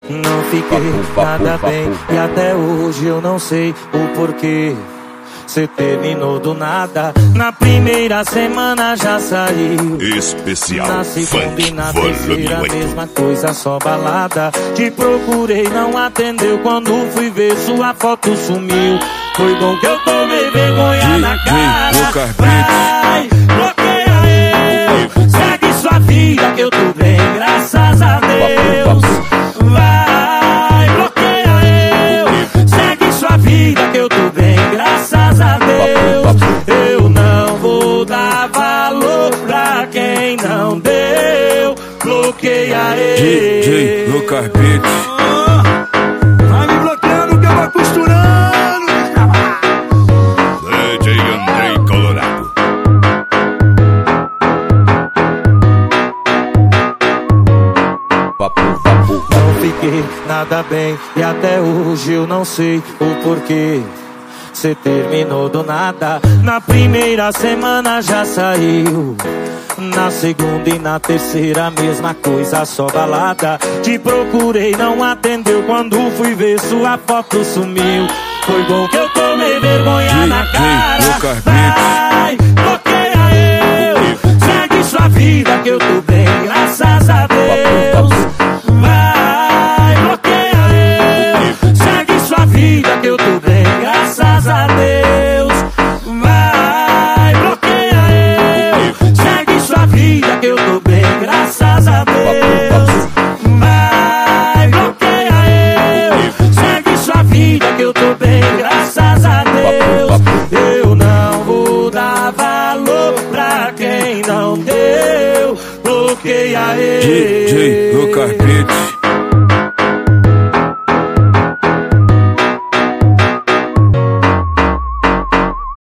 Não fiquei nada bem e até hoje eu não sei o porquê. Cê terminou do nada, na primeira semana já saiu. Especial na segunda e na terceira, Volume 8. mesma coisa, só balada. Te procurei, não atendeu, quando fui ver sua foto sumiu. Foi bom que eu tomei vergonha na cara. Vai, bloqueia eu, segue sua vida que eu tô bem, graças a Deus. Vai, bloqueia eu, segue sua vida que eu tô bem, graças a Deus. Eu não vou dar valor pra quem não deu. Bloqueia ele. DJ Lucas Beats. Vai me bloqueando que eu vou costurando. DJ Andrei Colorado. Não fiquei nada bem e até hoje eu não sei o porquê. Cê terminou do nada, na primeira semana já saiu. Na segunda e na terceira, mesma coisa, só balada. Te procurei, não atendeu, quando fui ver sua foto sumiu. Foi bom que eu tomei vergonha na cara. Vai, bloqueia eu, segue sua vida que eu tô bem, graças a Deus.